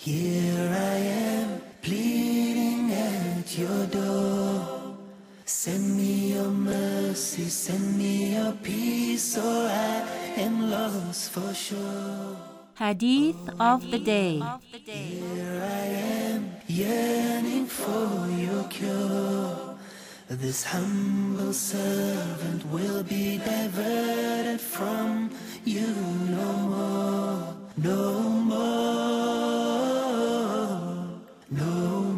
Here I am, pleading at your door. Send me your mercy, send me your peace, or I am lost for sure. Hadith of the Day. Here I am, yearning for your cure. This humble servant will be diverted from you no more, no more, no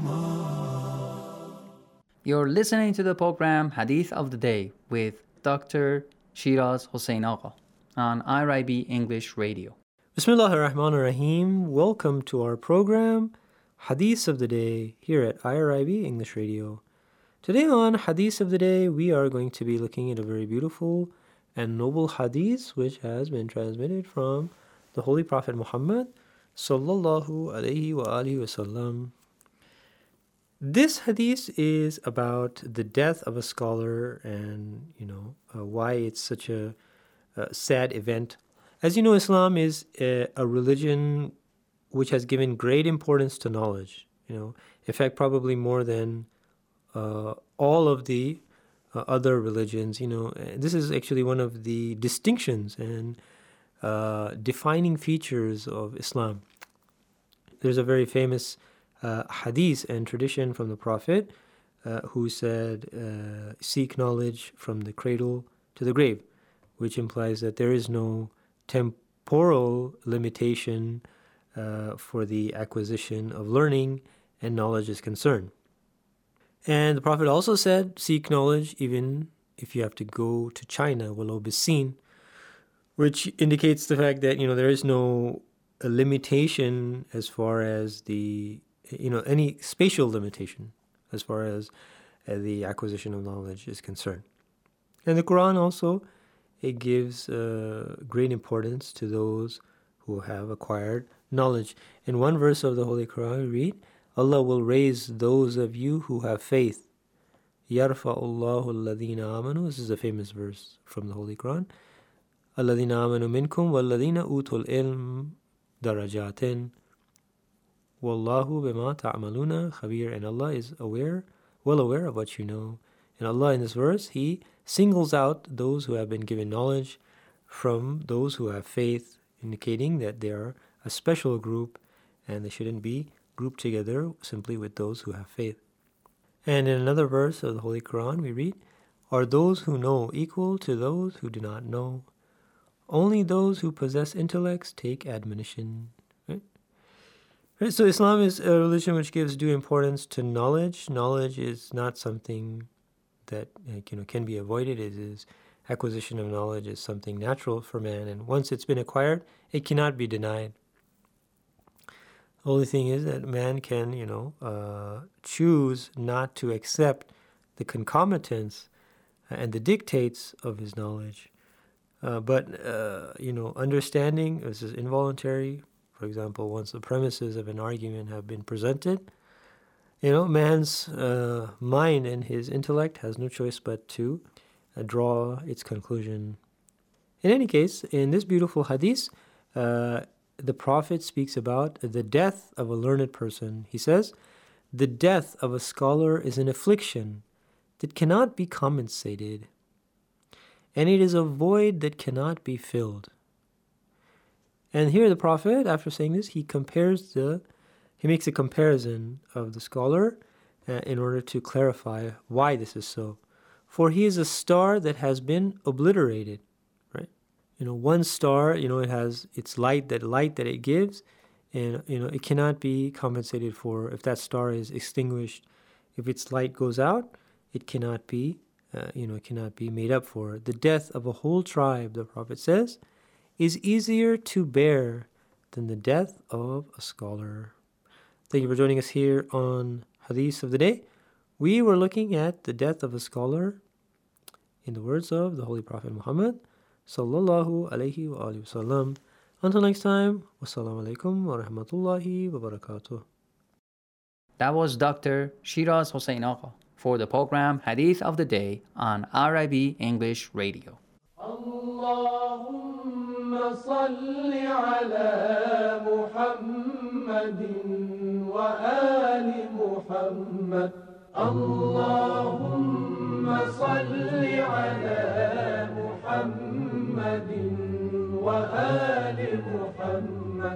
more. You're listening to the program Hadith of the Day with Dr. Shiraz Hossein Agha on IRIB English Radio. Bismillahir Rahmanir Rahim. Welcome to our program Hadith of the Day here at IRIB English Radio. Today on Hadith of the Day, we are going to be looking at a very beautiful and noble hadith which has been transmitted from the Holy Prophet Muhammad sallallahu alaihi wa alihi wasallam. This hadith is about the death of a scholar and, why it's such a sad event. As you know, Islam is a religion which has given great importance to knowledge. In fact, probably more than all of the other religions. This is actually one of the distinctions and defining features of Islam. There's a very famous hadith and tradition from the Prophet who said, seek knowledge from the cradle to the grave, which implies that there is no temporal limitation for the acquisition of learning and knowledge is concerned. And the Prophet also said, seek knowledge even if you have to go to China, walau bisin, which indicates the fact that, there is no limitation as far as any spatial limitation as far as the acquisition of knowledge is concerned. And the Quran also, it gives great importance to those who have acquired knowledge. In one verse of the Holy Quran, we read, Allah will raise those of you who have faith. يَرْفَعُ اللَّهُ الَّذِينَ آمَنُوا. This is a famous verse from the Holy Quran. الَّذِينَ آمَنُوا مِنْكُمْ وَالَّذِينَ أُوتُوا الْعِلْمَ دَرَجَاتٍ وَاللَّهُ بِمَا تَعْمَلُونَ خَبِيرٌ. And Allah is well aware of what you know. And Allah in this verse, He singles out those who have been given knowledge from those who have faith, indicating that they are a special group and they shouldn't be grouped together simply with those who have faith. And in another verse of the Holy Quran we read, are those who know equal to those who do not know? Only those who possess intellects take admonition. Right? So Islam is a religion which gives due importance to knowledge. Knowledge is not something that can be avoided. It is acquisition of knowledge is something natural for man, and once it's been acquired, it cannot be denied. The only thing is that man can, choose not to accept the concomitants and the dictates of his knowledge. But understanding this is involuntary. For example, once the premises of an argument have been presented, man's mind and his intellect has no choice but to draw its conclusion. In any case, in this beautiful hadith, the Prophet speaks about the death of a learned person. He says, the death of a scholar is an affliction that cannot be compensated, and it is a void that cannot be filled. And here the Prophet, after saying this, he makes a comparison of the scholar in order to clarify why this is so. For he is a star that has been obliterated. One star, it has its light that it gives, and it cannot be compensated for. If that star is extinguished, if its light goes out, it cannot be made up for. The death of a whole tribe, the Prophet says, is easier to bear than the death of a scholar. Thank you for joining us here on Hadith of the Day. We were looking at the death of a scholar in the words of the Holy Prophet Muhammad sallallahu alaihi wa alihi wasallam. Until next time, wassalamu alaikum wa rahmatullahi wa barakatuh. That was Dr. Shiraz Hossein Agha for the program Hadith of the Day on IRIB English Radio. Allahumma salli ala Muhammad وآل محمد اللهم صل على محمد وآل محمد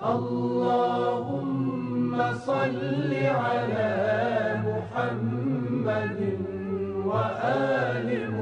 اللهم صل على محمد وآل محمد